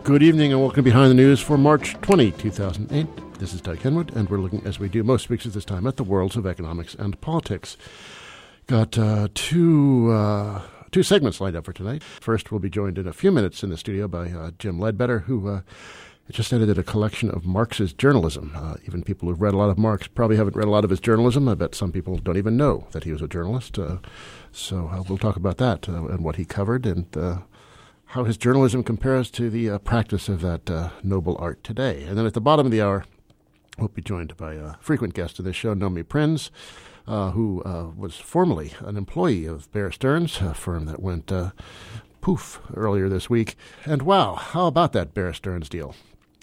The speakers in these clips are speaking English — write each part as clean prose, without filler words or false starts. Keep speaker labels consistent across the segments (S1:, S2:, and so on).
S1: Good evening and welcome to Behind the News for March 20, 2008. This is Doug Henwood, and we're looking, as we do most weeks at this time, at the worlds of economics and politics. Got two segments lined up for tonight. First, we'll be joined in a few minutes in the studio by Jim Ledbetter, who just edited a collection of Marx's journalism. Even people who've read a lot of Marx probably haven't read a lot of his journalism. I bet some people don't even know that he was a journalist. So we'll talk about that and what he covered and how his journalism compares to the practice of that noble art today. And then at the bottom of the hour, we'll be joined by a frequent guest of this show, Nomi Prins, who was formerly an employee of Bear Stearns, a firm that went poof earlier this week. And wow, how about that Bear Stearns deal?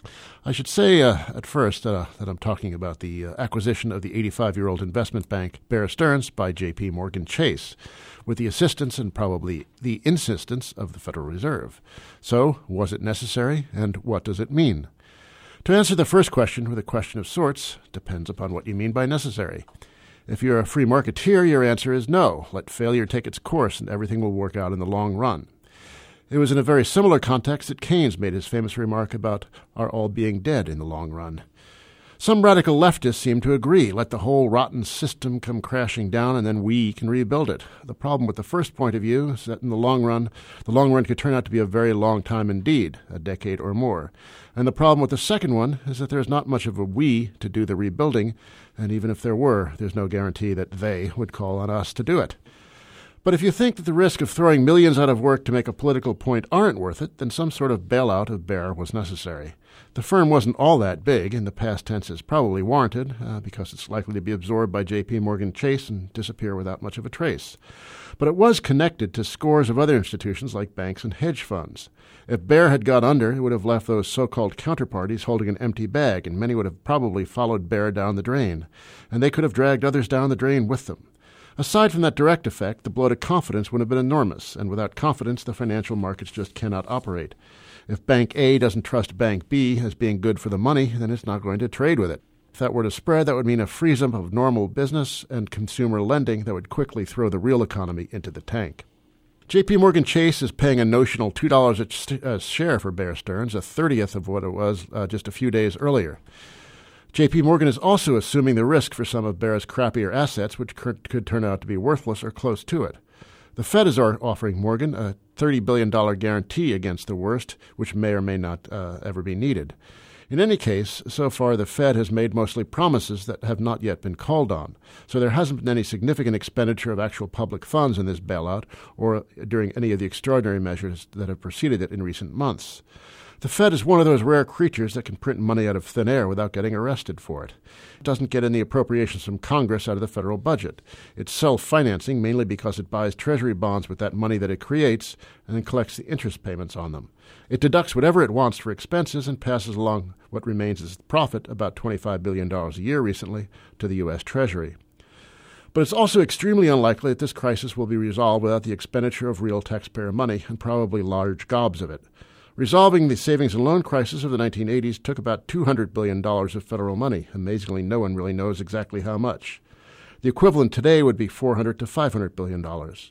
S1: I should say at first that I'm talking about the acquisition of the 85-year-old investment bank Bear Stearns by J.P. Morgan Chase, with the assistance and probably the insistence of the Federal Reserve. So, was it necessary, and what does it mean? To answer the first question with a question of sorts depends upon what you mean by necessary. If you're a free marketeer, your answer is no. Let failure take its course and everything will work out in the long run. It was in a very similar context that Keynes made his famous remark about our all being dead in the long run. Some radical leftists seem to agree. Let the whole rotten system come crashing down and then we can rebuild it. The problem with the first point of view is that in the long run could turn out to be a very long time indeed, a decade or more. And the problem with the second one is that there's not much of a we to do the rebuilding, and even if there were, there's no guarantee that they would call on us to do it. But if you think that the risk of throwing millions out of work to make a political point aren't worth it, then some sort of bailout of Bear was necessary. The firm wasn't all that big, and the past tense is probably warranted, because it's likely to be absorbed by J.P. Morgan Chase and disappear without much of a trace. But it was connected to scores of other institutions like banks and hedge funds. If Bear had got under, it would have left those so-called counterparties holding an empty bag, and many would have probably followed Bear down the drain, and they could have dragged others down the drain with them. Aside from that direct effect, the blow to confidence would have been enormous, and without confidence, the financial markets just cannot operate. If Bank A doesn't trust Bank B as being good for the money, then it's not going to trade with it. If that were to spread, that would mean a freeze-up of normal business and consumer lending that would quickly throw the real economy into the tank. J.P. Morgan Chase is paying a notional $2 a share for Bear Stearns, a 30th of what it was just a few days earlier. J.P. Morgan is also assuming the risk for some of Bear's crappier assets, which could turn out to be worthless or close to it. The Fed is offering Morgan a $30 billion guarantee against the worst, which may or may not ever be needed. In any case, so far the Fed has made mostly promises that have not yet been called on, so there hasn't been any significant expenditure of actual public funds in this bailout or during any of the extraordinary measures that have preceded it in recent months. The Fed is one of those rare creatures that can print money out of thin air without getting arrested for it. It doesn't get any appropriations from Congress out of the federal budget. It's self-financing mainly because it buys treasury bonds with that money that it creates and then collects the interest payments on them. It deducts whatever it wants for expenses and passes along what remains as profit, about $25 billion a year recently, to the U.S. Treasury. But it's also extremely unlikely that this crisis will be resolved without the expenditure of real taxpayer money and probably large gobs of it. Resolving the savings and loan crisis of the 1980s took about $200 billion of federal money. Amazingly, no one really knows exactly how much. The equivalent today would be $400 to $500 billion.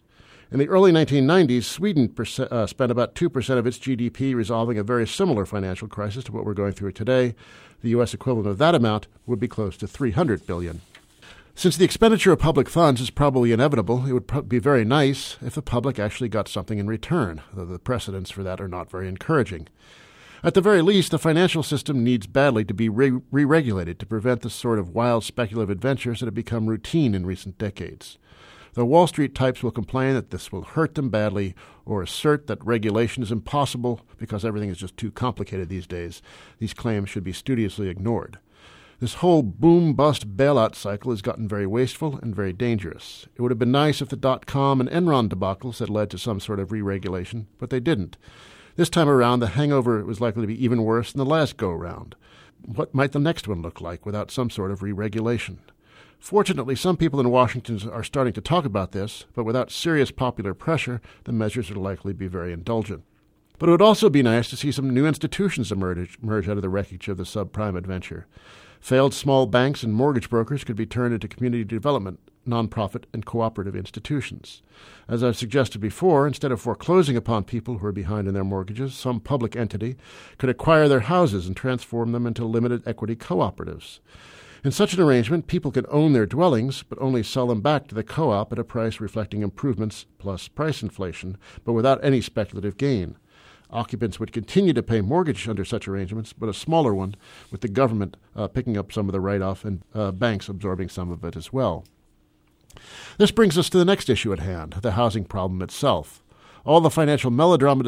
S1: In the early 1990s, Sweden spent about 2% of its GDP resolving a very similar financial crisis to what we're going through today. The U.S. equivalent of that amount would be close to $300 billion. Since the expenditure of public funds is probably inevitable, it would be very nice if the public actually got something in return, though the precedents for that are not very encouraging. At the very least, the financial system needs badly to be re-regulated to prevent the sort of wild speculative adventures that have become routine in recent decades. Though Wall Street types will complain that this will hurt them badly or assert that regulation is impossible because everything is just too complicated these days, these claims should be studiously ignored. This whole boom-bust bailout cycle has gotten very wasteful and very dangerous. It would have been nice if the dot-com and Enron debacles had led to some sort of re-regulation, but they didn't. This time around, the hangover was likely to be even worse than the last go-round. What might the next one look like without some sort of re-regulation? Fortunately, some people in Washington are starting to talk about this, but without serious popular pressure, the measures would likely be very indulgent. But it would also be nice to see some new institutions emerge out of the wreckage of the subprime adventure. Failed small banks and mortgage brokers could be turned into community development nonprofit and cooperative institutions. As I've suggested before, instead of foreclosing upon people who are behind in their mortgages, some public entity could acquire their houses and transform them into limited equity cooperatives. In such an arrangement, people could own their dwellings, but only sell them back to the co-op at a price reflecting improvements plus price inflation, but without any speculative gain. Occupants would continue to pay mortgage under such arrangements, but a smaller one, with the government picking up some of the write-off and banks absorbing some of it as well. This brings us to the next issue at hand, the housing problem itself. All the financial melodrama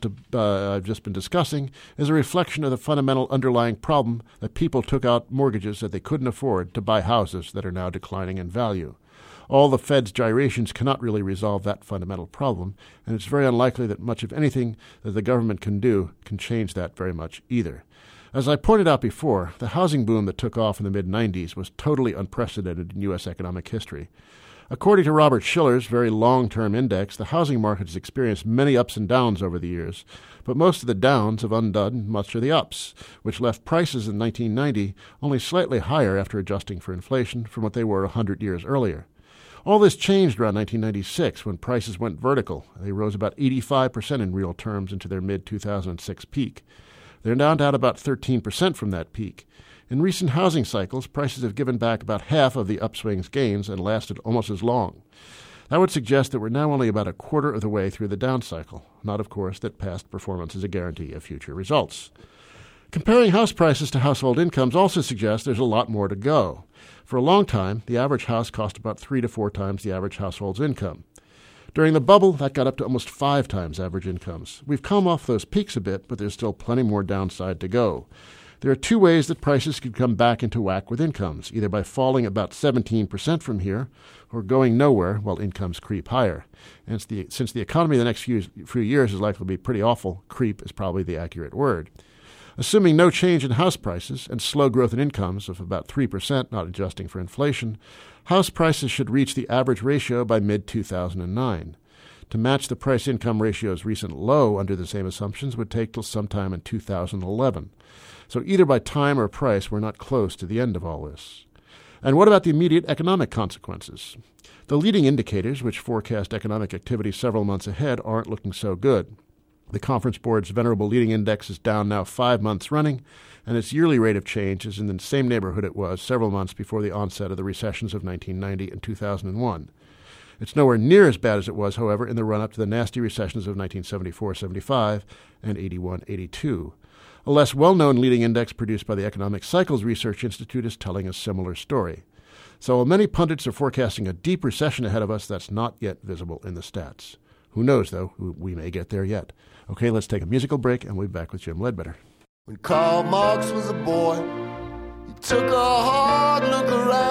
S1: I've just been discussing is a reflection of the fundamental underlying problem that people took out mortgages that they couldn't afford to buy houses that are now declining in value. All the Fed's gyrations cannot really resolve that fundamental problem, and it's very unlikely that much of anything that the government can do can change that very much either. As I pointed out before, the housing boom that took off in the mid-90s was totally unprecedented in U.S. economic history. According to Robert Shiller's very long-term index, the housing market has experienced many ups and downs over the years, but most of the downs have undone much of the ups, which left prices in 1990 only slightly higher after adjusting for inflation from what they were 100 years earlier. All this changed around 1996 when prices went vertical. They rose about 85% in real terms into their mid-2006 peak. They're now down about 13% from that peak. In recent housing cycles, prices have given back about half of the upswing's gains and lasted almost as long. That would suggest that we're now only about a quarter of the way through the down cycle. Not, of course, that past performance is a guarantee of future results. Comparing house prices to household incomes also suggests there's a lot more to go. For a long time, the average house cost about 3 to 4 times the average household's income. During the bubble, that got up to almost 5 times average incomes. We've come off those peaks a bit, but there's still plenty more downside to go. There are 2 ways that prices could come back into whack with incomes, either by falling about 17% from here or going nowhere while incomes creep higher. And since the economy in the next few years is likely to be pretty awful, creep is probably the accurate word. Assuming no change in house prices and slow growth in incomes of about 3%, not adjusting for inflation, house prices should reach the average ratio by mid-2009. To match the price-income ratio's recent low under the same assumptions would take till sometime in 2011. So either by time or price, we're not close to the end of all this. And what about the immediate economic consequences? The leading indicators, which forecast economic activity several months ahead, aren't looking so good. The Conference Board's Venerable Leading Index is down now 5 months running, and its yearly rate of change is in the same neighborhood it was several months before the onset of the recessions of 1990 and 2001. It's nowhere near as bad as it was, however, in the run-up to the nasty recessions of 1974-75 and 81-82. A less well-known leading index produced by the Economic Cycles Research Institute is telling a similar story. So while many pundits are forecasting a deep recession ahead of us, that's not yet visible in the stats. Who knows, though? We may get there yet. Okay, let's take a musical break, and we'll be back with Jim Ledbetter.
S2: When Karl Marx was a boy, he took a hard look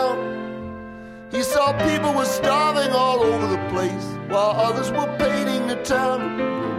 S2: around. He saw people were starving all over the place, while others were painting the town.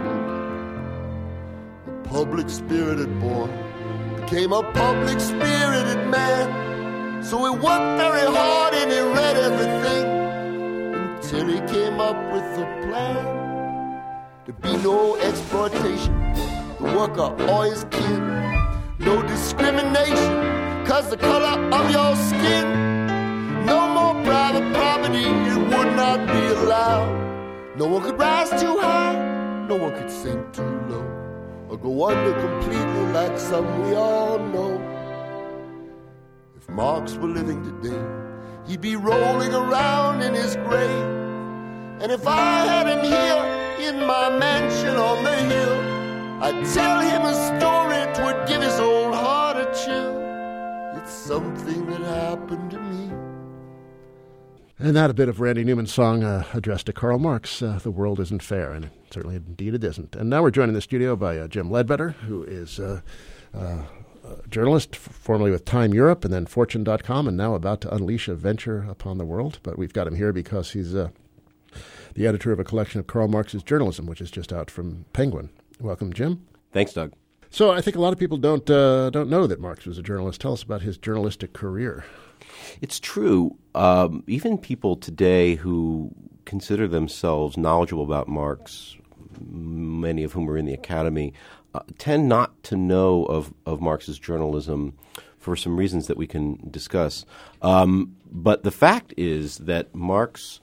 S2: A public-spirited boy became a public-spirited man. So he worked very hard and he read everything until he came up with a plan. To be no exploitation, the worker or his kin. No discrimination, cause the color of your skin. No more private property, it would not be allowed. No one could rise too high, no one could sink too low, or go under completely like some we all know. If Marx were living today, he'd be rolling around in his grave. And if I had him here, in my mansion on the hill, I'd tell him a story, 'twould give his old heart a chill. It's something that happened to me.
S1: And that a bit of Randy Newman's song addressed to Karl Marx, The World Isn't Fair, and certainly indeed it isn't. And now we're joined in the studio by Jim Ledbetter, who is a journalist, formerly with Time Europe and then Fortune.com, and now about to unleash a venture upon the world. But we've got him here because he's the editor of a collection of Karl Marx's journalism, which is just out from Penguin. Welcome, Jim.
S3: Thanks, Doug.
S1: So I think a lot of people don't know that Marx was a journalist. Tell us about his journalistic career.
S3: It's true. Even people today who consider themselves knowledgeable about Marx, many of whom are in the academy, tend not to know of Marx's journalism for some reasons that we can discuss. But the fact is that Marx,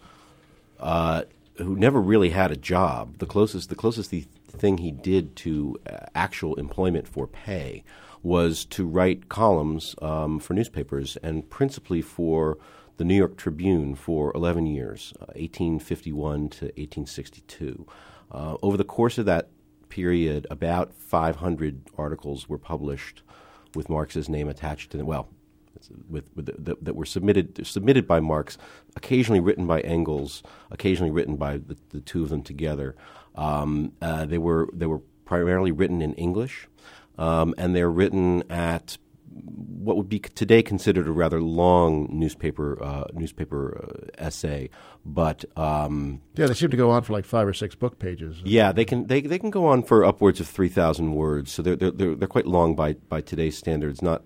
S3: who never really had a job, the closest thing he did to actual employment for pay was to write columns for newspapers, and principally for the New York Tribune for 11 years, 1851 to 1862. Over the course of that period, about 500 articles were published with Marx's name attached to them. Well, that were submitted by Marx, occasionally written by Engels, occasionally written by the two of them together. They were primarily written in English, and they're written at what would be today considered a rather long newspaper essay, but
S1: they seem to go on for like 5 or 6 book pages.
S3: Yeah, they can go on for upwards of 3,000 words. So they're quite long by today's standards, not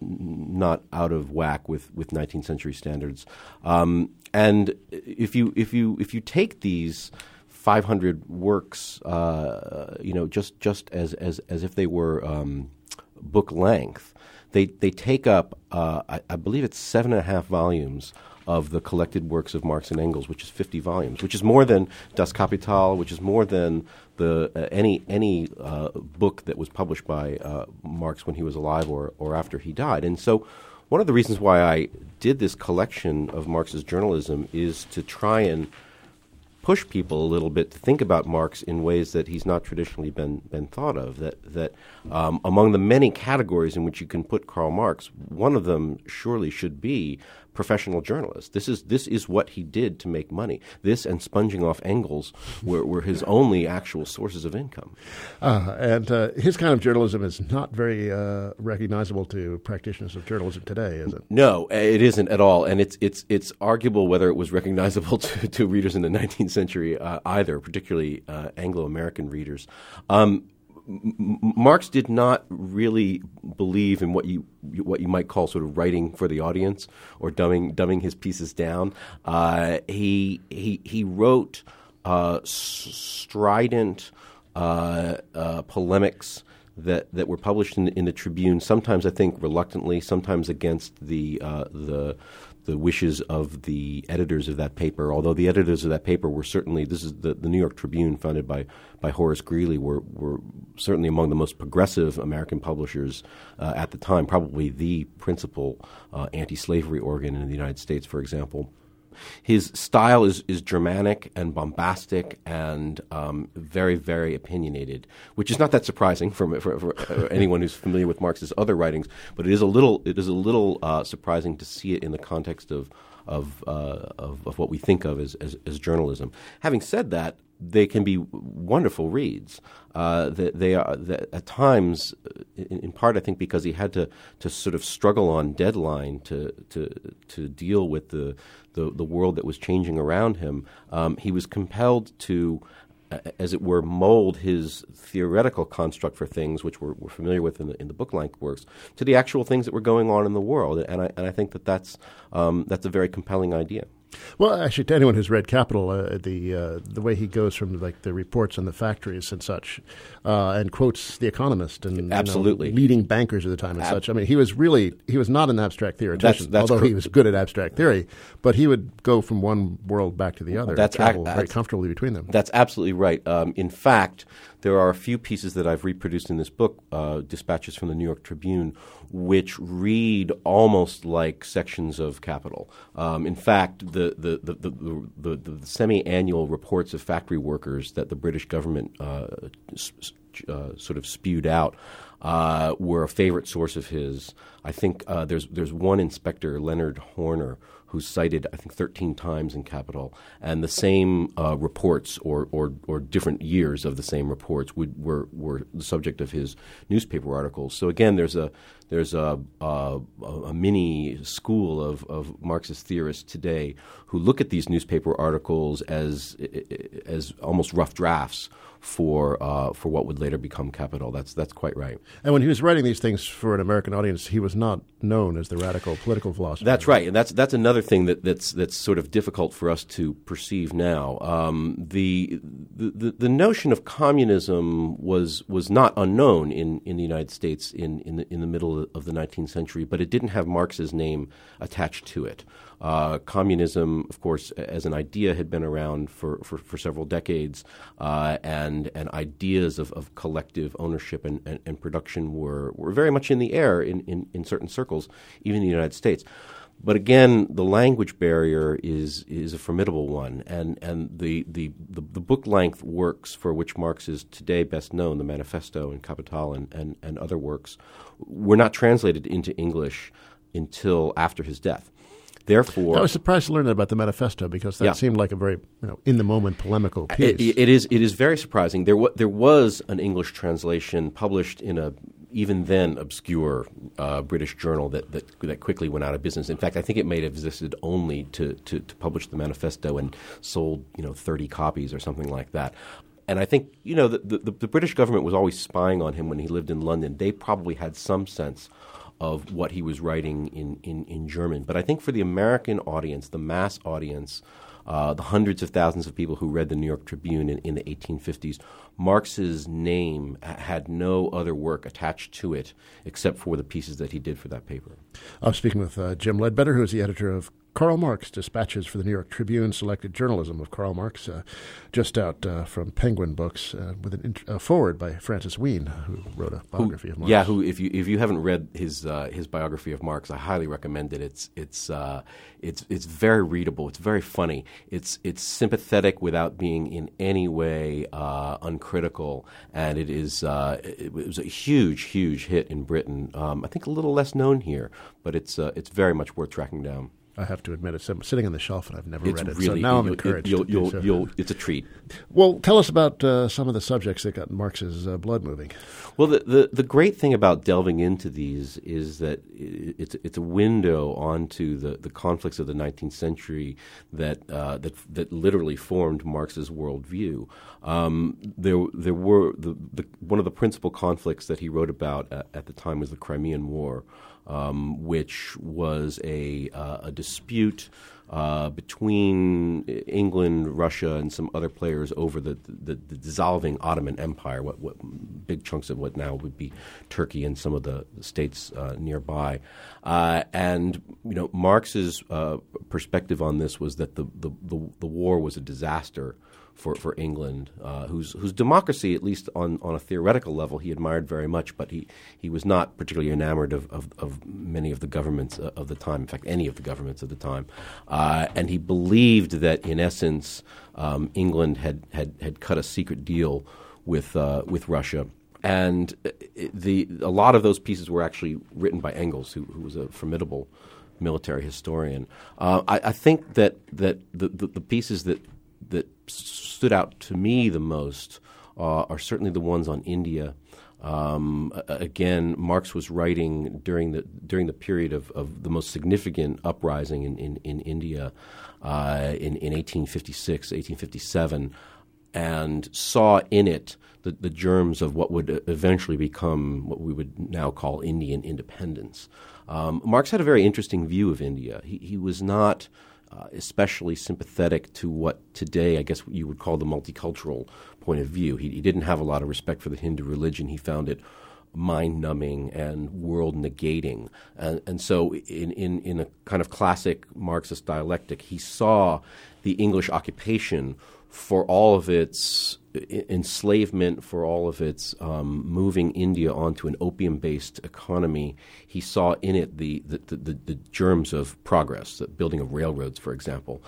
S3: out of whack with 19th century standards. And if you take these 500 works, just as if they were book length. They take up, I believe it's 7.5 volumes of the collected works of Marx and Engels, which is 50 volumes, which is more than Das Kapital, which is more than any book that was published by Marx when he was alive or after he died. And so one of the reasons why I did this collection of Marx's journalism is to try and push people a little bit to think about Marx in ways that he's not traditionally been thought of. That among the many categories in which you can put Karl Marx, one of them surely should be professional journalist. This is what he did to make money. This and sponging off Engels were his only actual sources of income.
S1: And his kind of journalism is not very recognizable to practitioners of journalism today, is it?
S3: No, it isn't at all. And it's arguable whether it was recognizable to readers in the 19th century either, particularly Anglo-American readers. Marx did not really believe in what you might call sort of writing for the audience or dumbing his pieces down. He wrote strident polemics that were published in the Tribune. Sometimes I think reluctantly, sometimes against the wishes of the editors of that paper, although the editors of that paper were certainly, this is the New York Tribune, founded by Horace Greeley, were certainly among the most progressive American publishers at the time, probably the principal anti-slavery organ in the United States, for example. His style is Germanic and bombastic and very, very opinionated, which is not that surprising for anyone who's familiar with Marx's other writings. But it is a little surprising to see it in the context of what we think of as journalism. Having said that, they can be wonderful reads. They are at times, in part, I think, because he had to sort of struggle on deadline to deal with the world that was changing around him. He was compelled to, as it were, mold his theoretical construct for things, which we're familiar with in the book-length works, to the actual things that were going on in the world. And I think that's a very compelling idea.
S1: Well, actually, to anyone who's read Capital, the way he goes from like the reports on the factories and such, and quotes The Economist and
S3: absolutely
S1: leading bankers of the time and such. I mean, he was not an abstract theoretician, although he was good at abstract theory. But he would go from one world back to the other. Travel very comfortably between them.
S3: That's absolutely right. In fact, there are a few pieces that I've reproduced in this book, dispatches from the New York Tribune, which read almost like sections of Capital. In fact, the semi-annual reports of factory workers that the British government sort of spewed out were a favorite source of his. I think there's one inspector, Leonard Horner, who's cited, I think, 13 times in Capital, and the same reports or different years of the same reports were the subject of his newspaper articles. So again, there's a mini school of Marxist theorists today who look at these newspaper articles as almost rough drafts for what would later become Capital. That's quite right.
S1: And when he was writing these things for an American audience, he was not known as the radical political philosopher.
S3: That's right, and that's another thing that's sort of difficult for us to perceive now. The notion of communism was not unknown in the United States in the middle of the 19th century, but it didn't have Marx's name attached to it. Communism, of course, as an idea had been around for several decades, and ideas of collective ownership and production were very much in the air in certain circles, even in the United States. But again, the language barrier is a formidable one, and the book-length works for which Marx is today best known, the Manifesto and Capital and other works, were not translated into English until after his death. Therefore,
S1: I was surprised to learn that about the Manifesto, because that seemed like a very in-the-moment polemical piece.
S3: It is very surprising. There was an English translation published in a even then obscure British journal that quickly went out of business. In fact, I think it may have existed only to publish the Manifesto and sold 30 copies or something like that. And I think the British government was always spying on him when he lived in London. They probably had some sense of what he was writing in German. But I think for the American audience, the mass audience, the hundreds of thousands of people who read the New York Tribune in the 1850s, Marx's name had no other work attached to it except for the pieces that he did for that paper.
S1: I'm speaking with Jim Ledbetter, who is the editor of Karl Marx, Dispatches for the New York Tribune, Selected Journalism of Karl Marx, just out from Penguin Books, with a foreword by Francis Wheen, who wrote a biography of Marx.
S3: Yeah, who if you haven't read his biography of Marx, I highly recommend it. It's very readable. It's very funny. It's sympathetic without being in any way uncritical, and it was a huge hit in Britain. I think a little less known here, but it's very much worth tracking down.
S1: I have to admit, it's sitting on the shelf, and I've never read it.
S3: Really,
S1: so now I'm encouraged.
S3: It's a treat.
S1: Well, tell us about some of the subjects that got Marx's blood moving.
S3: Well, the great thing about delving into these is that it's a window onto the conflicts of the 19th century that literally formed Marx's worldview. There were one of the principal conflicts that he wrote about at the time was the Crimean War. Which was a dispute between England, Russia, and some other players over the dissolving Ottoman Empire, what big chunks of what now would be Turkey and some of the states nearby. And Marx's perspective on this was that the war was a disaster for England, whose democracy, at least on a theoretical level, he admired very much, but he was not particularly enamored of many of the governments of the time, in fact, any of the governments of the time. And he believed that, in essence, England had cut a secret deal with Russia. And a lot of those pieces were actually written by Engels, who was a formidable military historian. I think that the pieces that stood out to me the most are certainly the ones on India. Again, Marx was writing during the period of the most significant uprising in India in 1856, 1857, and saw in it the germs of what would eventually become what we would now call Indian independence. Marx had a very interesting view of India. He was not especially sympathetic to what today I guess you would call the multicultural point of view. He didn't have a lot of respect for the Hindu religion. He found it mind-numbing and world-negating. And so in a kind of classic Marxist dialectic, he saw the English occupation for all of its enslavement, for all of its moving India onto an opium-based economy. He saw in it the germs of progress, the building of railroads, for example,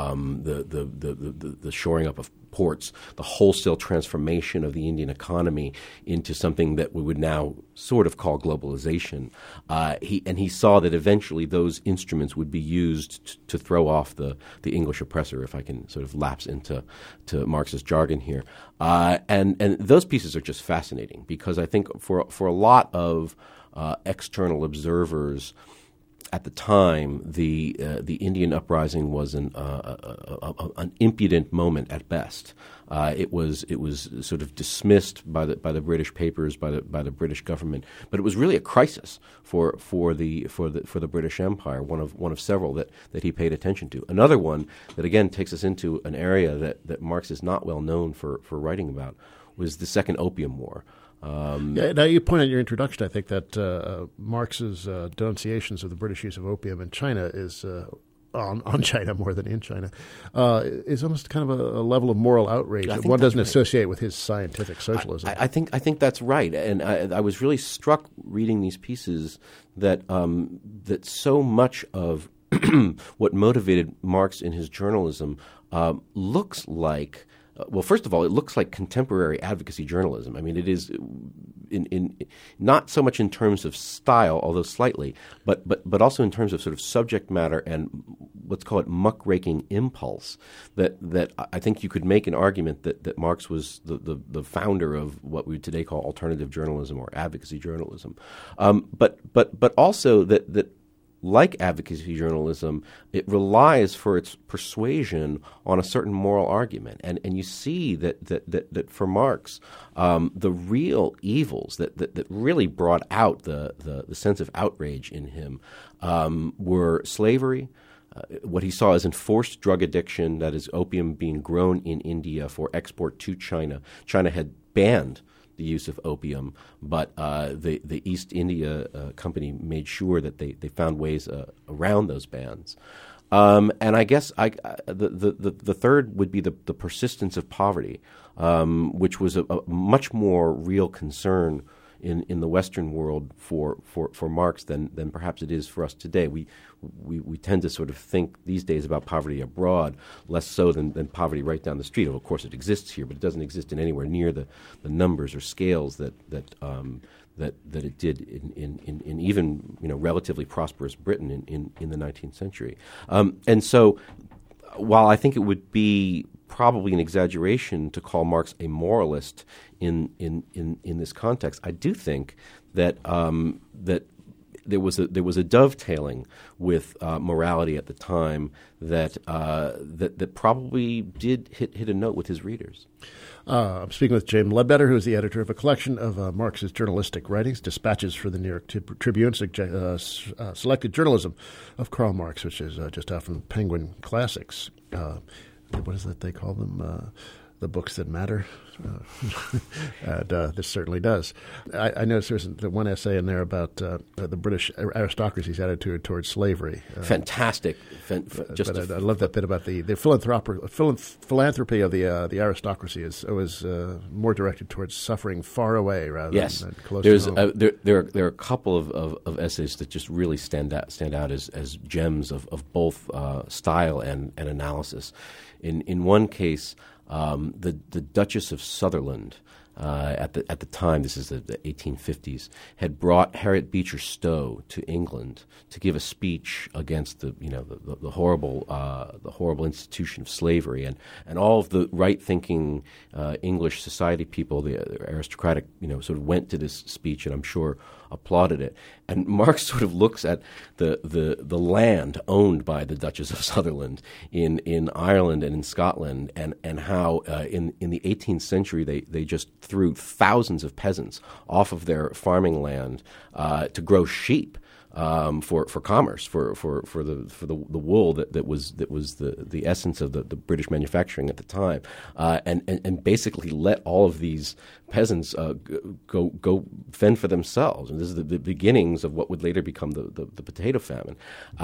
S3: the shoring up of ports, the wholesale transformation of the Indian economy into something that we would now sort of call globalization. He saw that eventually those instruments would be used to throw off the English oppressor, if I can sort of lapse into Marx's jargon here. And those pieces are just fascinating because I think for a lot of external observers at the time, the Indian uprising was an impudent moment at best. It was sort of dismissed by the British papers, by the British government, but it was really a crisis for the British Empire. One of several that he paid attention to. Another one that again takes us into an area that Marx is not well known for writing about was the Second Opium War.
S1: Now, you point out in your introduction, I think, that Marx's denunciations of the British use of opium in China is on China more than in China, is almost kind of a level of moral outrage that one doesn't associate with his scientific socialism.
S3: I think that's right, and I was really struck reading these pieces that so much of what motivated Marx in his journalism looks like. Well, first of all, it looks like contemporary advocacy journalism. I mean, it is in not so much in terms of style, although slightly, but also in terms of sort of subject matter and let's call it muckraking impulse. That I think you could make an argument that Marx was the founder of what we would today call alternative journalism or advocacy journalism, but also that. Like advocacy journalism, it relies for its persuasion on a certain moral argument, and you see that for Marx, the real evils that really brought out the sense of outrage in him were slavery, what he saw as enforced drug addiction, that is opium being grown in India for export to China. China had banned the use of opium, but the East India Company made sure that they found ways around those bans. And I guess the third would be the persistence of poverty, which was a much more real concern in the Western world for Marx than perhaps it is for us today. We tend to sort of think these days about poverty abroad less so than poverty right down the street. Of course, it exists here, but it doesn't exist in anywhere near the numbers or scales that it did in even relatively prosperous Britain in the 19th century. And so, while I think it would be probably an exaggeration to call Marx a moralist in this context, I do think that that there was a dovetailing with morality at the time that probably did hit a note with his readers.
S1: I'm speaking with James Ledbetter, who is the editor of a collection of Marx's journalistic writings, Dispatches for the New York Tribune, Selected Journalism of Karl Marx, which is just out from Penguin Classics. What is that they call them? The books that matter. And this certainly does. I noticed there's the one essay in there about the British aristocracy's attitude towards slavery.
S3: Fantastic.
S1: I love that bit about the philanthropy of the aristocracy is always more directed towards suffering far away rather than close to home.
S3: There are a couple of essays that just really stand out as gems of both style and analysis. In one case, the Duchess of Sutherland, at the time, this is the 1850s, had brought Harriet Beecher Stowe to England to give a speech against the horrible institution of slavery, and all of the right-thinking English society people, the aristocratic, sort of went to this speech, and I'm sure applauded it. And Marx sort of looks at the land owned by the Duchess of Sutherland in Ireland and in Scotland, and how in the 18th century they just threw thousands of peasants off of their farming land to grow sheep. For commerce, for the wool that was the essence of the British manufacturing at the time, and basically let all of these peasants go fend for themselves. And this is the beginnings of what would later become the potato famine,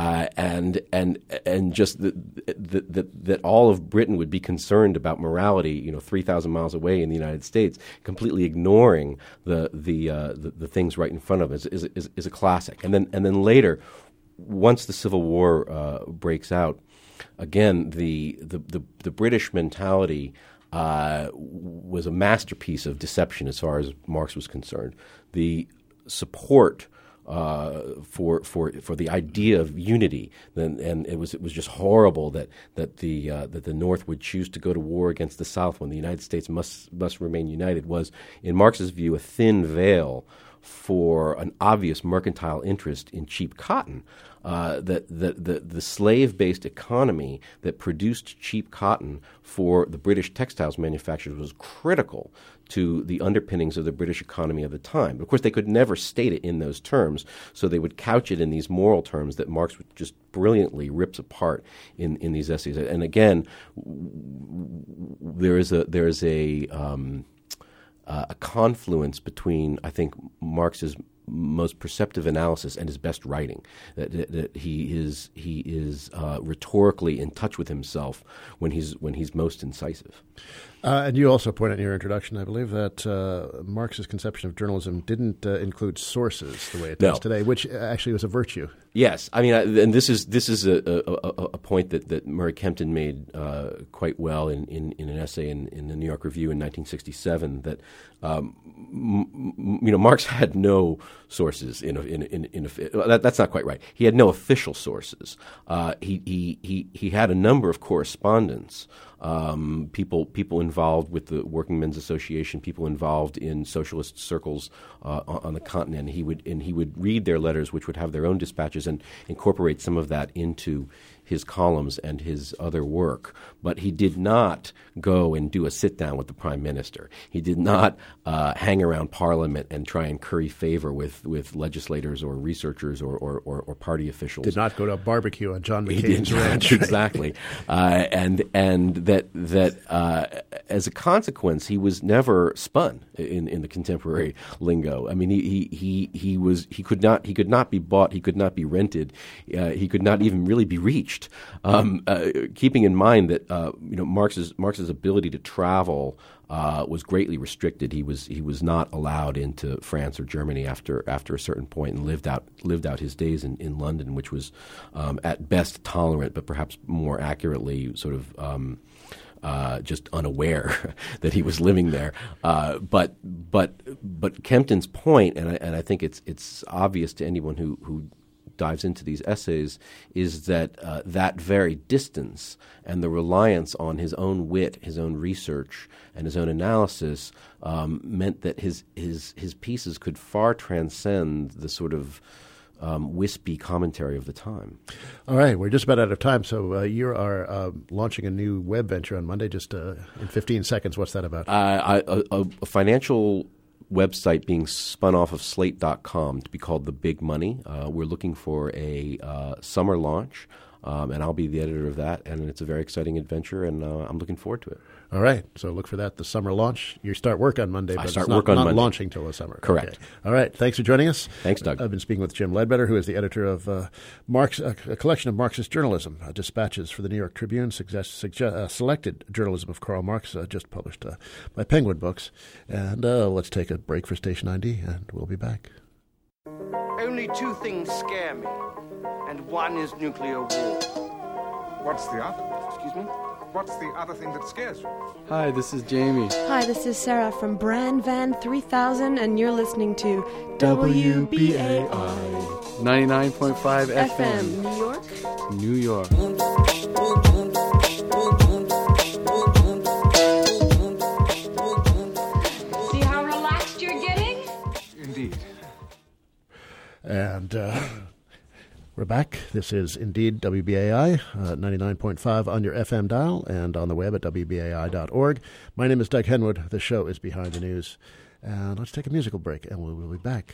S3: and just that all of Britain would be concerned about morality, 3,000 miles away in the United States, completely ignoring the things right in front of us is a classic. And then later, once the Civil War breaks out, again the British mentality was a masterpiece of deception as far as Marx was concerned. The support for the idea of unity, and it was just horrible that the North would choose to go to war against the South when the United States must remain united, was, in Marx's view, a thin veil for an obvious mercantile interest in cheap cotton. that the slave-based economy that produced cheap cotton for the British textiles manufacturers was critical to the underpinnings of the British economy of the time. But of course, they could never state it in those terms, so they would couch it in these moral terms that Marx just brilliantly rips apart in these essays. And again, there is a confluence between, I think, Marx's most perceptive analysis and his best writing. That he is rhetorically in touch with himself when he's most incisive.
S1: And you also point out in your introduction, I believe, that Marx's conception of journalism didn't include sources the way it does today, which actually was a virtue.
S3: Yes, I mean, and this is a point that Murray Kempton made quite well in an essay in the New York Review in 1967. That Marx had no sources that's not quite right. He had no official sources. He had a number of correspondents. People involved with the Working Men's Association, people involved in socialist circles on the continent. He would read their letters, which would have their own dispatches, and incorporate some of that into his columns and his other work. But he did not go and do a sit-down with the Prime Minister. He did not hang around Parliament and try and curry favor with legislators or researchers or party officials.
S1: Did not go to a barbecue on John McCain's ranch.
S3: Exactly. And that as a consequence, he was never spun in the contemporary lingo. I mean, he could not be bought. He could not be rented. He could not even really be reached. Keeping in mind that Marx's ability to travel was greatly restricted. He was not allowed into France or Germany after a certain point, and lived out his days in London, which was at best tolerant, but perhaps more accurately sort of just unaware that he was living there. But Kempton's point, and I think it's obvious to anyone who dives into these essays, is that that very distance and the reliance on his own wit, his own research, and his own analysis meant that his pieces could far transcend the sort of wispy commentary of the time. All
S1: right, we're just about out of time, so you are launching a new web venture on Monday. Just in 15 seconds, what's that about?
S3: A financial website being spun off of Slate.com to be called The Big Money. We're looking for a summer launch, and I'll be the editor of that, and it's a very exciting adventure, and I'm looking forward to it.
S1: All right, so look for that, the summer launch. You start work on Monday, but
S3: it's not
S1: Monday. Launching till the summer.
S3: Correct.
S1: Okay. All right, thanks for joining us.
S3: Thanks, Doug.
S1: I've been speaking with Jim Ledbetter, who is the editor of Marx, a collection of Marxist journalism, dispatches for the New York Tribune, selected journalism of Karl Marx, just published by Penguin Books. And let's take a break for Station 90, and we'll be back.
S4: Only two things scare me, and one is nuclear war.
S5: What's the other?
S4: Excuse me?
S5: What's the other thing that scares you?
S6: Hi, this is Jamie.
S7: Hi, this is Sarah from Brand Van 3000, and you're listening to
S6: WBAI 99.5 FM,
S7: New York.
S6: New York.
S8: See how relaxed you're getting?
S5: Indeed.
S1: And we're back. This is indeed WBAI, 99.5 on your FM dial and on the web at WBAI.org. My name is Doug Henwood. The show is Behind the News. And let's take a musical break, and we will be back.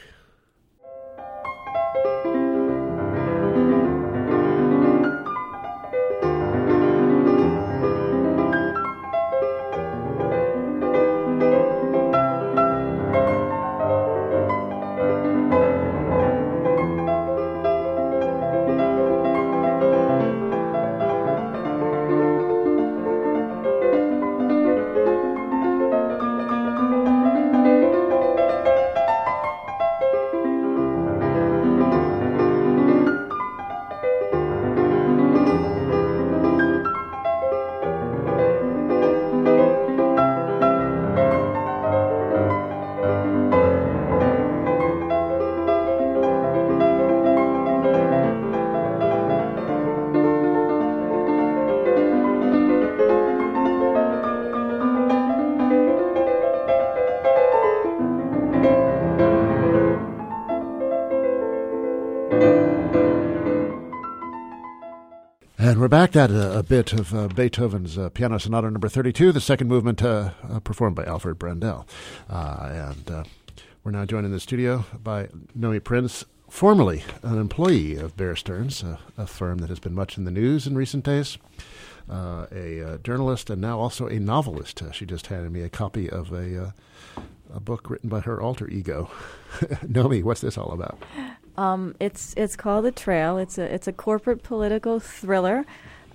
S1: we're back. That a bit of Beethoven's Piano Sonata Number 32, the second movement performed by Alfred Brandel. And we're now joined in the studio by Nomi Prince, formerly an employee of Bear Stearns, a firm that has been much in the news in recent days, a journalist, and now also a novelist. She just handed me a copy of a book written by her alter ego. Nomi, what's this all about?
S9: It's called The Trail. It's a corporate political thriller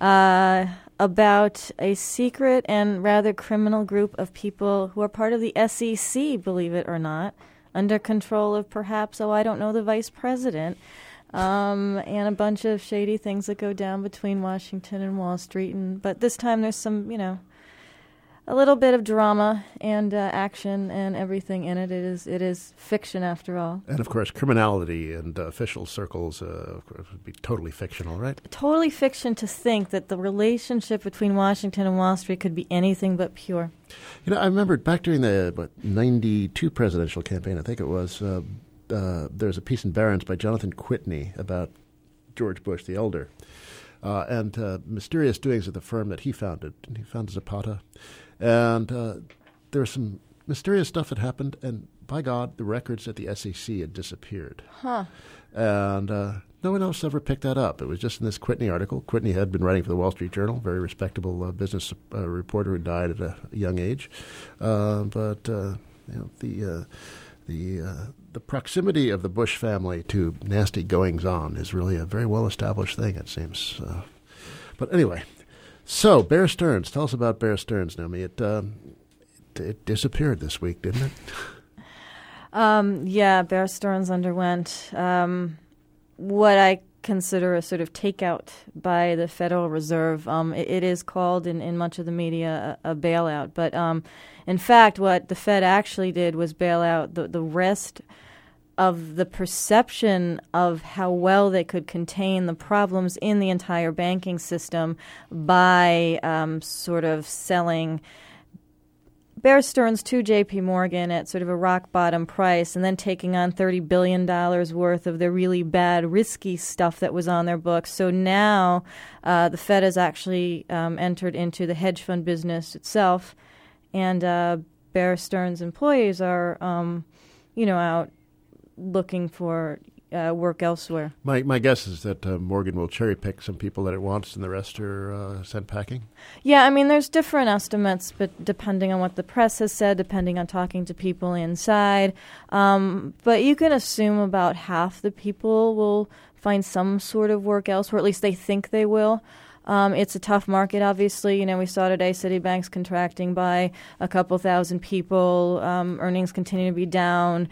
S9: about a secret and rather criminal group of people who are part of the SEC, believe it or not, under control of perhaps, the vice president, and a bunch of shady things that go down between Washington and Wall Street. But this time there's some, a little bit of drama and action and everything in it. It is fiction after all.
S1: And of course, criminality and official circles of course, would be totally fictional, right?
S9: Totally fiction to think that the relationship between Washington and Wall Street could be anything but pure.
S1: I remember back during the 92 presidential campaign, I think it was, there was a piece in Barron's by Jonathan Whitney about George Bush the elder and mysterious doings of the firm that he founded. And he founded Zapata. And there was some mysterious stuff that happened, and by God, the records at the SEC had disappeared.
S9: Huh.
S1: And no one else ever picked that up. It was just in this Whitney article. Whitney had been writing for the Wall Street Journal, very respectable business reporter who died at a young age. But the proximity of the Bush family to nasty goings-on is really a very well-established thing, it seems. But anyway, so Bear Stearns. Tell us about Bear Stearns, Nomi. It disappeared this week, didn't it?
S9: Yeah, Bear Stearns underwent what I consider a sort of takeout by the Federal Reserve. It is called in much of the media a bailout. But in fact, what the Fed actually did was bail out the rest of the perception of how well they could contain the problems in the entire banking system by sort of selling Bear Stearns to J.P. Morgan at sort of a rock-bottom price and then taking on $30 billion worth of the really bad, risky stuff that was on their books. So now the Fed has actually entered into the hedge fund business itself, and Bear Stearns employees are, out looking for work elsewhere.
S1: My guess is that Morgan will cherry-pick some people that it wants and the rest are sent packing?
S9: Yeah, there's different estimates, but depending on what the press has said, depending on talking to people inside. But you can assume about half the people will find some sort of work elsewhere, at least they think they will. It's a tough market, obviously. We saw today Citibank's contracting by a couple thousand people. Earnings continue to be down.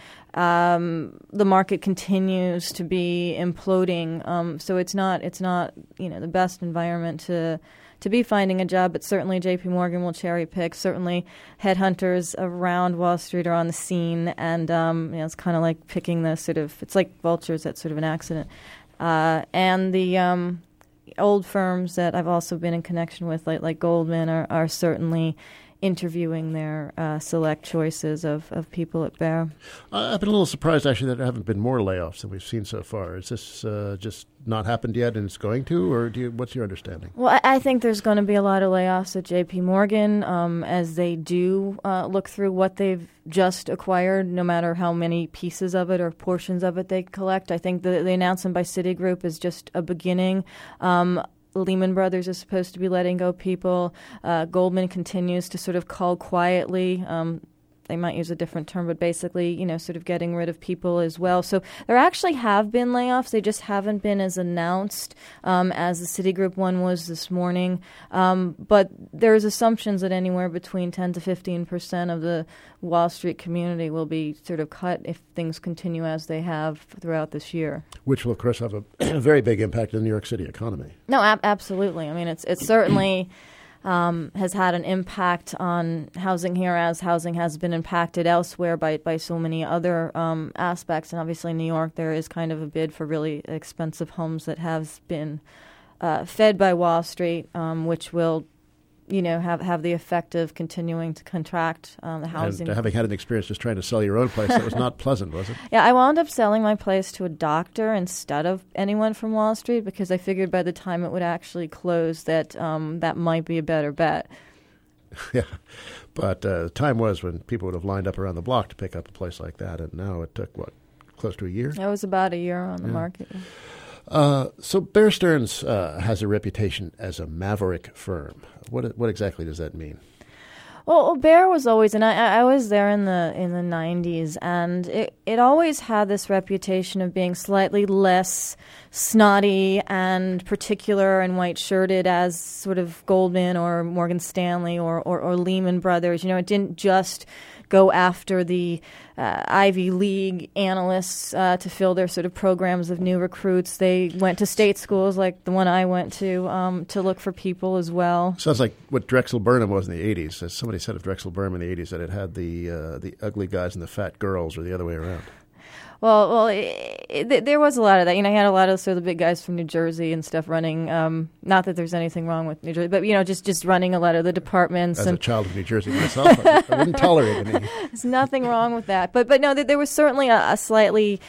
S9: The market continues to be imploding. So it's not the best environment to be finding a job. But certainly J.P. Morgan will cherry pick. Certainly headhunters around Wall Street are on the scene, and it's kind of like picking it's like vultures at sort of an accident. And the old firms that I've also been in connection with, like Goldman, are certainly interviewing their select choices of people at Bear.
S1: I've been a little surprised, actually, that there haven't been more layoffs than we've seen so far. Is this just not happened yet and it's going to, or what's your understanding?
S9: Well, I think there's going to be a lot of layoffs at J.P. Morgan as they do look through what they've just acquired, no matter how many pieces of it or portions of it they collect. I think the announcement by Citigroup is just a beginning. Lehman Brothers is supposed to be letting go people. Goldman continues to sort of cull quietly. They might use a different term, but basically, sort of getting rid of people as well. So there actually have been layoffs. They just haven't been as announced as the Citigroup one was this morning. But there's assumptions that anywhere between 10 to 15% of the Wall Street community will be sort of cut if things continue as they have throughout this year.
S1: Which will, of course, have a very big impact on the New York City economy.
S9: No, absolutely. It's certainly has had an impact on housing here, as housing has been impacted elsewhere by so many other aspects. And obviously in New York there is kind of a bid for really expensive homes that have been fed by Wall Street, which will have the effect of continuing to contract the housing.
S1: And having had an experience just trying to sell your own place, that was not pleasant, was it?
S9: Yeah, I wound up selling my place to a doctor instead of anyone from Wall Street because I figured by the time it would actually close that that might be a better bet.
S1: Yeah, but the time was when people would have lined up around the block to pick up a place like that, and now it took, close to a year?
S9: It was about a year on the market.
S1: So Bear Stearns has a reputation as a maverick firm. What exactly does that mean?
S9: Well, Bear was always, and I was there in the 90s, and it always had this reputation of being slightly less snotty and particular and white-shirted as sort of Goldman or Morgan Stanley or Lehman Brothers. It didn't just go after the Ivy League analysts to fill their sort of programs of new recruits. They went to state schools like the one I went to look for people as well. Sounds like what Drexel Burnham was in the 80s. As somebody said of Drexel Burnham in the 80s that it had the ugly guys and the fat girls, or the other way around. Well, there was a lot of that. You had a lot of sort of the big guys from New Jersey and stuff running. Not that there's anything wrong with New Jersey, but just running a lot of the departments. As a child of New Jersey myself, I wouldn't tolerate any. There's nothing wrong with that, but no, there was certainly a slightly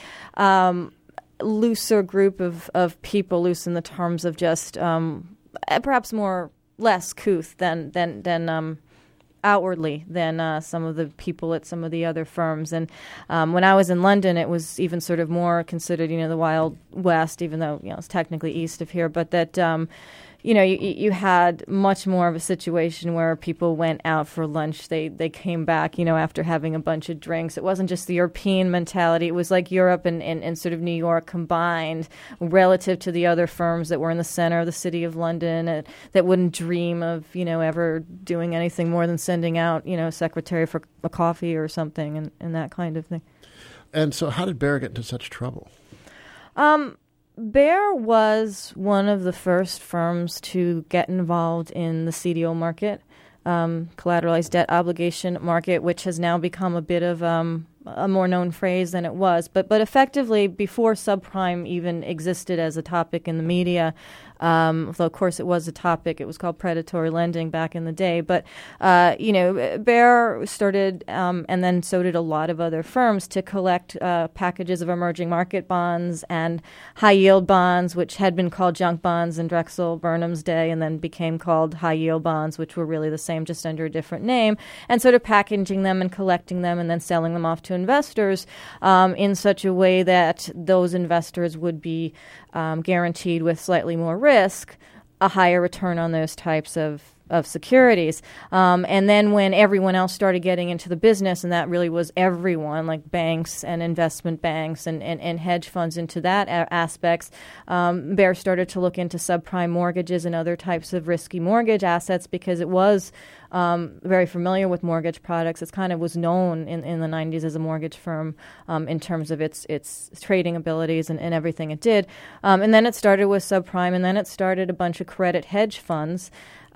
S9: looser group of people, loose in the terms of just perhaps less couth than outwardly than some of the people at some of the other firms. And when I was in London, it was even sort of more considered, the Wild West, even though, it's technically east of here, but that, you had much more of a situation where people went out for lunch. They came back, after having a bunch of drinks. It wasn't just the European mentality. It was like Europe and sort of New York combined relative to the other firms that were in the center of the city of London that wouldn't dream of, ever doing anything more than sending out, a secretary for a coffee or something and that kind of thing. And so how did Bear get into such trouble? Bear was one of the first firms to get involved in the CDO market, collateralized debt obligation market, which has now become a bit of a more known phrase than it was. But effectively, before subprime even existed as a topic in the media, although of course it was a topic, it was called predatory lending back in the day. But Bear started, and then so did a lot of other firms, to collect packages of emerging market bonds and high yield bonds, which had been called junk bonds in Drexel Burnham's day, and then became called high yield bonds, which were really the same, just under a different name, and sort of packaging them and collecting them and then selling them off to investors in such a way that those investors would be guaranteed with slightly more risk, a higher return on those types of securities. And then when everyone else started getting into the business, and that really was everyone, like banks and investment banks and hedge funds into that aspects, Bear started to look into subprime mortgages and other types of risky mortgage assets because it was very familiar with mortgage products. It kind of was known in the 90s as a mortgage firm in terms of its trading abilities and everything it did. And then it started with subprime, and then it started a bunch of credit hedge funds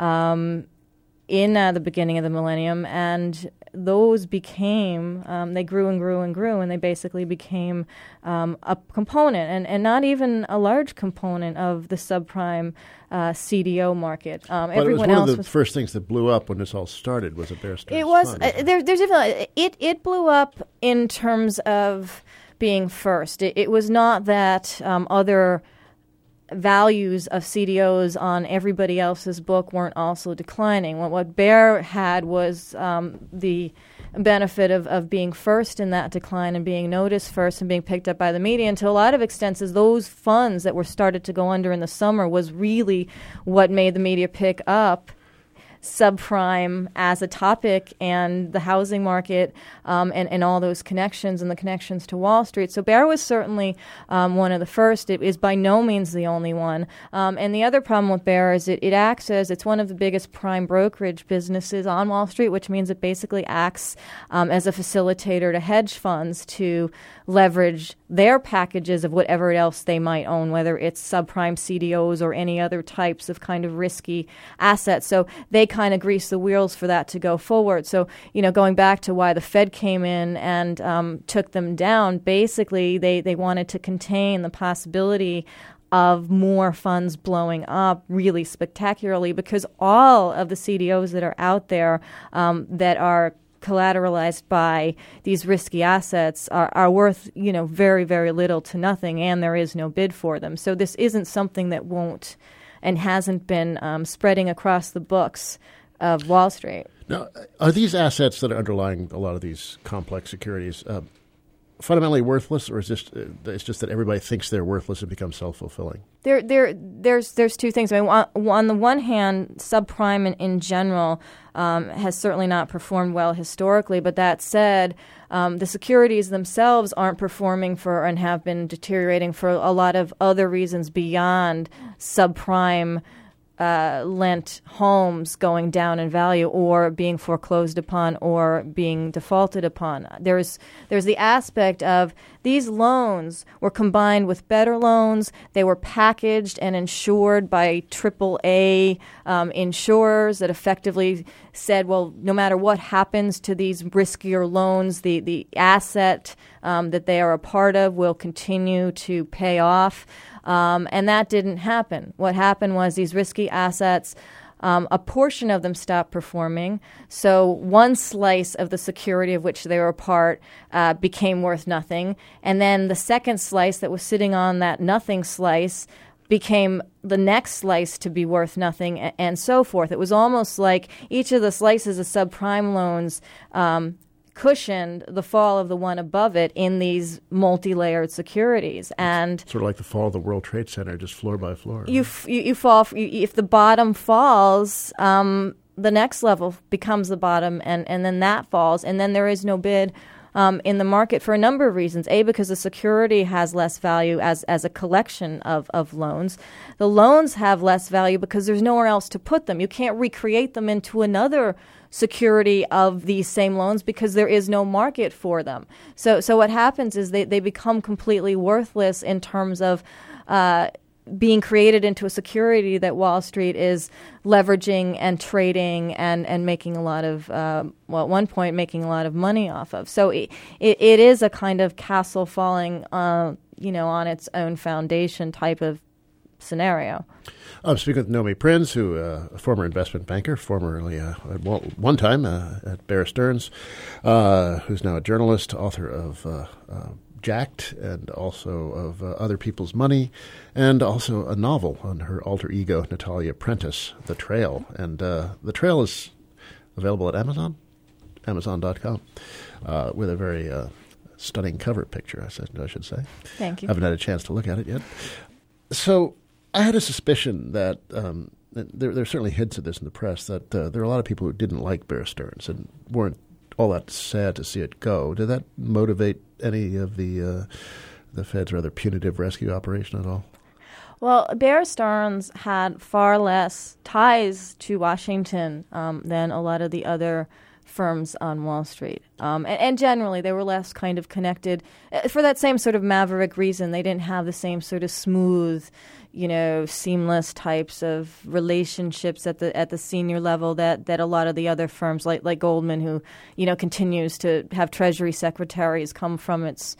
S9: in the beginning of the millennium, and those became, they grew and grew and grew, and they basically became a component, and not even a large component of the subprime CDO market. But everyone it was one of the first things that blew up when this all started was a Bear Stearns It was,
S1: fund.
S9: there's different, it blew up in terms of being first. It was not that other values of CDOs on everybody else's book weren't also declining. What Bear had was the benefit of being first in that decline and being noticed first and being picked up by the media. And to a lot of extents, those funds that were started to go under in the summer was really what made the media pick up subprime as a topic and the housing market and all those connections and the connections to Wall Street. So Bear was certainly one of the first. It is by no means the only one. And the other problem with Bear is it acts as, it's one of the biggest prime brokerage businesses on Wall Street, which means it basically acts as a facilitator to hedge funds to leverage their packages of whatever else they might own, whether it's subprime CDOs or any other types of kind of risky assets. So they kind of grease the wheels for that to go forward. So, going back to why the Fed came in and took them down, basically they wanted to contain the possibility of more funds blowing up really spectacularly, because all of the CDOs that are out there that are collateralized by these risky assets are worth, very, very little to nothing, and there is no bid for them. So this isn't something that won't and hasn't been spreading across the books of Wall Street.
S1: Now, are these assets that are underlying a lot of these complex securities fundamentally worthless, or is it's just that everybody thinks they're worthless and becomes self-fulfilling?
S9: There's two things. I mean, on the one hand, subprime in general has certainly not performed well historically. But that said, the securities themselves aren't performing for and have been deteriorating for a lot of other reasons beyond subprime lent homes going down in value or being foreclosed upon or being defaulted upon. There's the aspect of these loans were combined with better loans. They were packaged and insured by AAA insurers that effectively said, well, no matter what happens to these riskier loans, the asset that they are a part of will continue to pay off. And that didn't happen. What happened was these risky assets, a portion of them stopped performing. So one slice of the security of which they were a part became worth nothing. And then the second slice that was sitting on that nothing slice became the next slice to be worth nothing, and so forth. It was almost like each of the slices of subprime loans cushioned the fall of the one above it in these multi-layered securities. And
S1: sort of like the fall of the World Trade Center, just floor by floor.
S9: You fall if the bottom falls, the next level becomes the bottom, and then that falls, and then there is no bid in the market for a number of reasons. A, because the security has less value as a collection of loans. The loans have less value because there's nowhere else to put them. You can't recreate them into another security of these same loans because there is no market for them. So what happens is they become completely worthless in terms of being created into a security that Wall Street is leveraging and trading and making a lot of, at one point making a lot of money off of. So it is a kind of castle falling, on its own foundation type of scenario.
S1: I'm speaking with Nomi Prins, who a former investment banker, formerly at one time at Bear Stearns, who's now a journalist, author of Jacked, and also of Other People's Money, and also a novel on her alter ego, Natalia Prentice, The Trail. And The Trail is available at Amazon.com, with a very stunning cover picture, I should say.
S9: Thank you.
S1: I haven't had a chance to look at it yet. So I had a suspicion that there are certainly hints of this in the press, that there are a lot of people who didn't like Bear Stearns and weren't all that sad to see it go. Did that motivate any of the Fed's rather punitive rescue operation at all?
S9: Well, Bear Stearns had far less ties to Washington than a lot of the other firms on Wall Street. And generally, they were less kind of connected for that same sort of maverick reason. They didn't have the same sort of smooth, seamless types of relationships at the senior level that a lot of the other firms, like Goldman, who continues to have Treasury secretaries come from its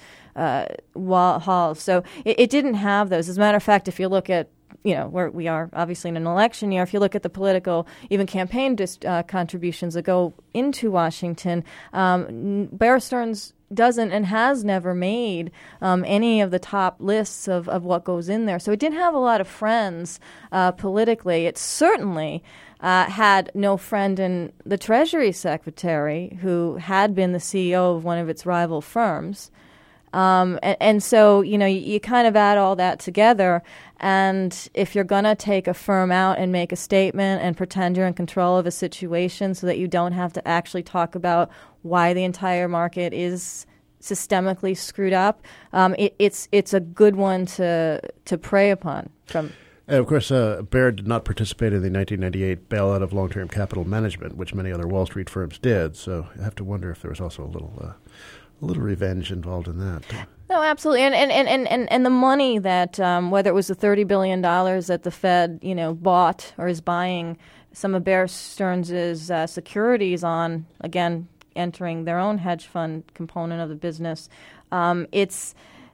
S9: halls. So it didn't have those. As a matter of fact, if you look at where we are obviously in an election year, if you look at the political, even campaign contributions that go into Washington, Bear Stearns doesn't and has never made any of the top lists of what goes in there. So it didn't have a lot of friends politically. It certainly had no friend in the Treasury Secretary, who had been the CEO of one of its rival firms. And so, you kind of add all that together, and if you're going to take a firm out and make a statement and pretend you're in control of a situation so that you don't have to actually talk about why the entire market is systemically screwed up, it's a good one to prey upon. And
S1: of course, Bear did not participate in the 1998 bailout of long-term capital management, which many other Wall Street firms did, so I have to wonder if there was also a little revenge involved in that.
S9: No, absolutely, and the money that whether it was the $30 billion that the Fed bought or is buying some of Bear Stearns' securities on, again entering their own hedge fund component of the business,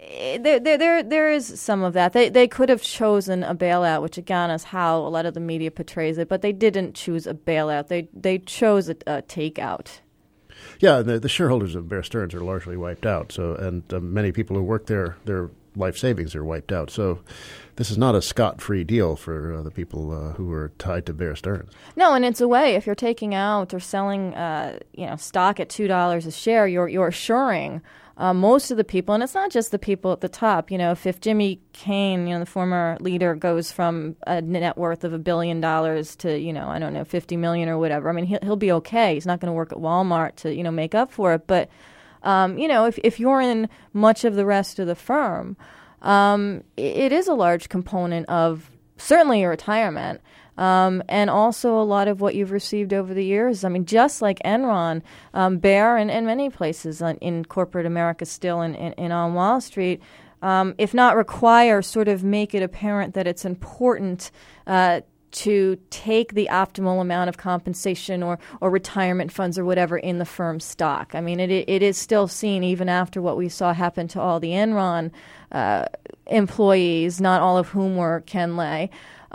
S9: there is some of that. They could have chosen a bailout, which again is how a lot of the media portrays it, but they didn't choose a bailout. They chose a takeout.
S1: Yeah, the shareholders of Bear Stearns are largely wiped out. So, and many people who work there, their life savings are wiped out. So, this is not a scot-free deal for the people who are tied to Bear Stearns.
S9: No, and it's a way if you're taking out or selling, stock at $2 a share, you're assuring most of the people, and it's not just the people at the top. If Jimmy Cain, the former leader, goes from a net worth of $1 billion to, 50 million or whatever, I mean, he'll be okay. He's not going to work at Walmart to, make up for it. But, if you're in much of the rest of the firm, it is a large component of certainly your retirement. And also a lot of what you've received over the years. I mean, just like Enron, Bear, and many places in corporate America still and on Wall Street, if not require, sort of make it apparent that it's important to take the optimal amount of compensation or retirement funds or whatever in the firm's stock. I mean, it is still seen, even after what we saw happen to all the Enron employees, not all of whom were Ken Lay,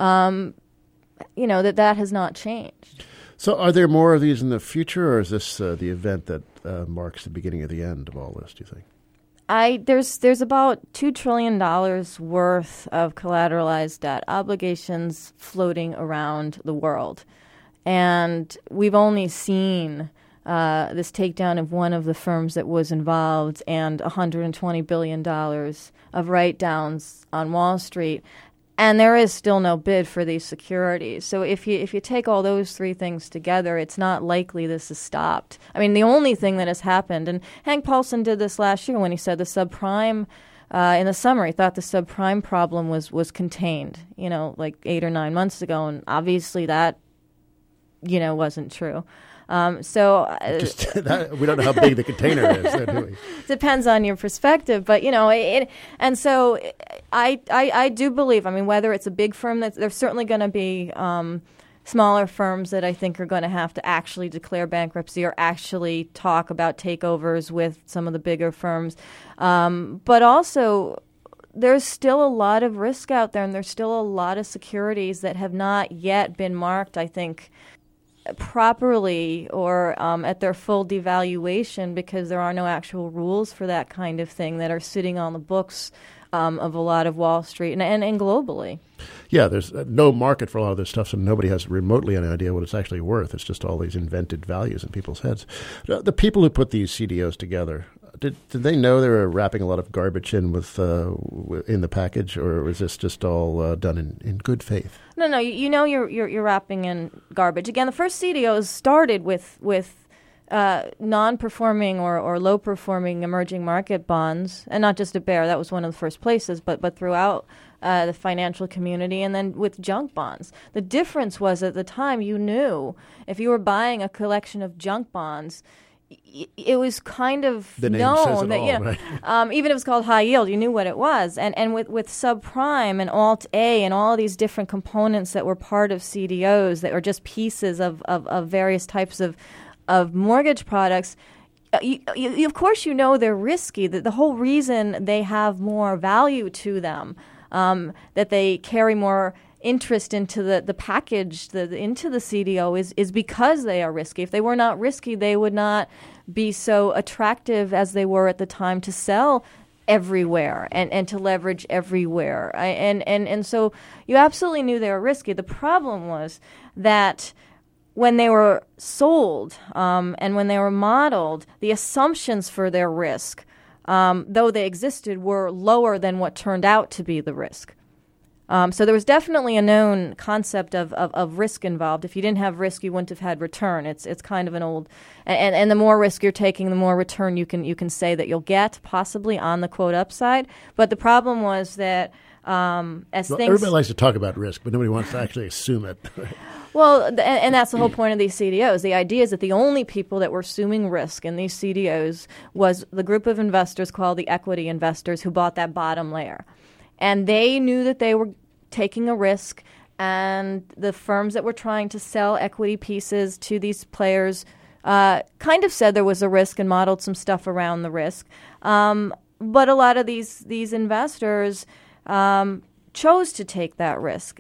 S9: that has not changed.
S1: So are there more of these in the future, or is this the event that marks the beginning of the end of all this, do you think?
S9: There's about $2 trillion worth of collateralized debt obligations floating around the world. And we've only seen this takedown of one of the firms that was involved and $120 billion of write-downs on Wall Street. And there is still no bid for these securities. So if you take all those three things together, it's not likely this is stopped. I mean, the only thing that has happened, and Hank Paulson did this last year when he said the subprime, in the summer, he thought the subprime problem was contained, like 8 or 9 months ago. And obviously that, wasn't true.
S1: We don't know how big the container is, do we?
S9: Depends on your perspective, but and so I do believe. I mean, whether it's a big firm, there's certainly going to be smaller firms that I think are going to have to actually declare bankruptcy or actually talk about takeovers with some of the bigger firms, but also there's still a lot of risk out there, and there's still a lot of securities that have not yet been marked, I think, properly or at their full devaluation, because there are no actual rules for that kind of thing that are sitting on the books of a lot of Wall Street and globally.
S1: Yeah, there's no market for a lot of this stuff, so nobody has remotely any idea what it's actually worth. It's just all these invented values in people's heads. The people who put these CDOs together, did they know they were wrapping a lot of garbage in in the package, or was this just all done in good faith?
S9: No, you're wrapping in garbage. Again, the first CDOs started with non-performing or low-performing emerging market bonds, and not just at Bear. That was one of the first places, but throughout the financial community, and then with junk bonds. The difference was at the time you knew if you were buying a collection of junk bonds, it was kind of
S1: the name
S9: known
S1: says it
S9: that
S1: all, right?
S9: Even if it was called high yield, you knew what it was. And with subprime and alt A and all these different components that were part of CDOs that were just pieces of various types of mortgage products, you of course they're risky. The whole reason they have more value to them, that they carry more interest into the package, into the CDO, is because they are risky. If they were not risky, they would not be so attractive as they were at the time to sell everywhere and to leverage everywhere. And so you absolutely knew they were risky. The problem was that when they were sold and when they were modeled, the assumptions for their risk, though they existed, were lower than what turned out to be the risk. So there was definitely a known concept of risk involved. If you didn't have risk, you wouldn't have had return. It's kind of an old, and the more risk you're taking, the more return you can say that you'll get, possibly on the quote upside. But the problem was that
S1: everybody likes to talk about risk, but nobody wants to actually assume it.
S9: Well, and that's the whole point of these CDOs. The idea is that the only people that were assuming risk in these CDOs was the group of investors called the equity investors who bought that bottom layer. And they knew that they were taking a risk, and the firms that were trying to sell equity pieces to these players kind of said there was a risk and modeled some stuff around the risk. But a lot of these investors chose to take that risk,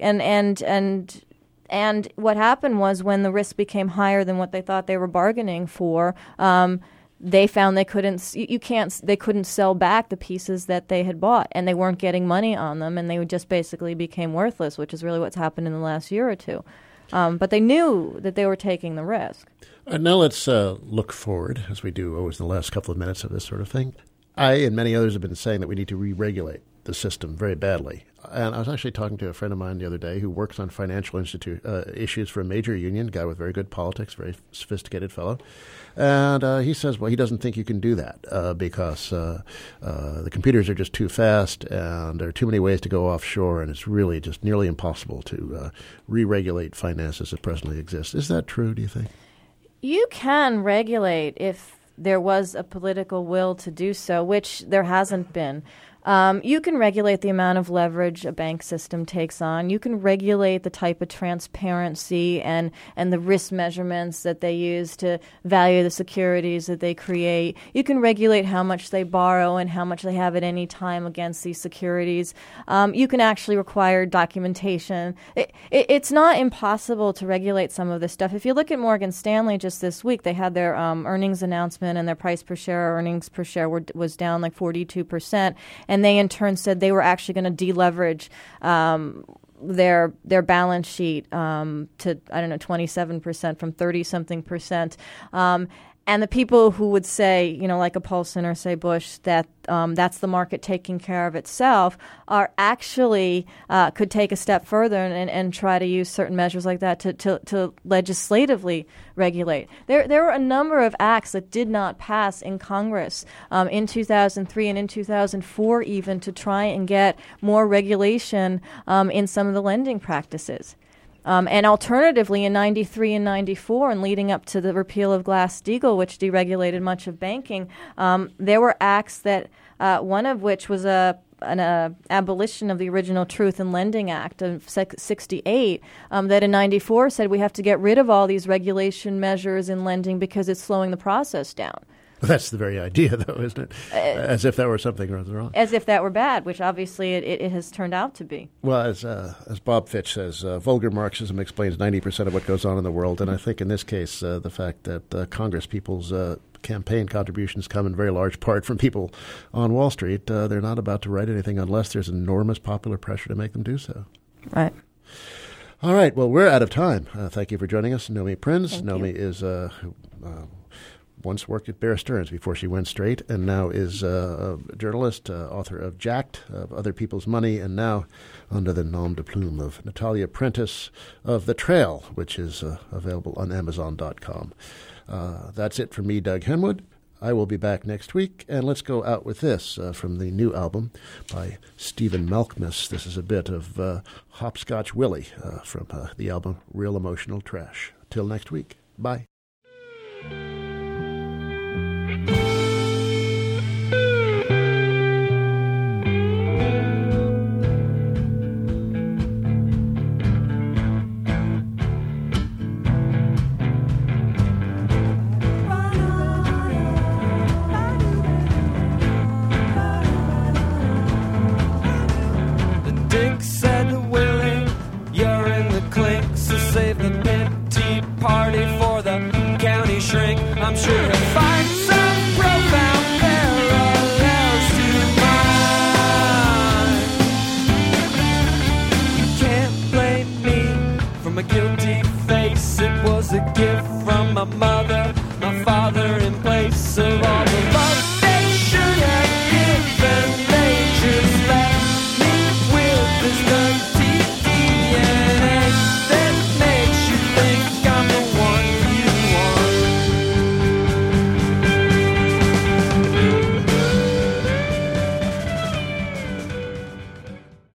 S9: and what happened was when the risk became higher than what they thought they were bargaining for, they found they couldn't sell back the pieces that they had bought, and they weren't getting money on them, and they just basically became worthless, which is really what's happened in the last year or two. But they knew that they were taking the risk.
S1: Now let's look forward, as we do always in the last couple of minutes of this sort of thing. I and many others have been saying that we need to re-regulate the system very badly. And I was actually talking to a friend of mine the other day who works on financial issues for a major union, guy with very good politics, very sophisticated fellow. And he says, well, he doesn't think you can do that because the computers are just too fast and there are too many ways to go offshore, and it's really just nearly impossible to re-regulate finance as it presently exists. Is that true, do you think?
S9: You can regulate if there was a political will to do so, which there hasn't been. You can regulate the amount of leverage a bank system takes on. You can regulate the type of transparency and the risk measurements that they use to value the securities that they create. You can regulate how much they borrow and how much they have at any time against these securities. You can actually require documentation. It's not impossible to regulate some of this stuff. If you look at Morgan Stanley just this week, they had their earnings announcement, and their price per share, earnings per share was down like 42%. And they in turn said they were actually going to deleverage their balance sheet to 27% from 30-something%. And the people who would say, like a Paulson or say Bush, that that's the market taking care of itself, are actually could take a step further and try to use certain measures like that to legislatively regulate. There were a number of acts that did not pass in Congress in 2003 and in 2004 even to try and get more regulation in some of the lending practices. And alternatively, in 93 and 94, and leading up to the repeal of Glass-Steagall, which deregulated much of banking, there were acts that, one of which was an abolition of the original Truth in Lending Act of 68, that in 94 said we have to get rid of all these regulation measures in lending because it's slowing the process down.
S1: That's the very idea, though, isn't it? As if that were something wrong.
S9: As if that were bad, which obviously it has turned out to be.
S1: Well, as Bob Fitch says, vulgar Marxism explains 90% of what goes on in the world, and I think in this case the fact that Congress people's campaign contributions come in very large part from people on Wall Street, they're not about to write anything unless there's enormous popular pressure to make them do so.
S9: Right.
S1: All right, well, we're out of time. Thank you for joining us, Nomi Prins. Nomi is once worked at Bear Stearns before she went straight, and now is a journalist, author of Jacked, of Other People's Money, and now under the nom de plume of Natalia Prentice of The Trail, which is available on Amazon.com. That's it from me, Doug Henwood. I will be back next week, and let's go out with this from the new album by Stephen Malkmus. This is a bit of Hopscotch Willie from the album Real Emotional Trash. Till next week. Bye.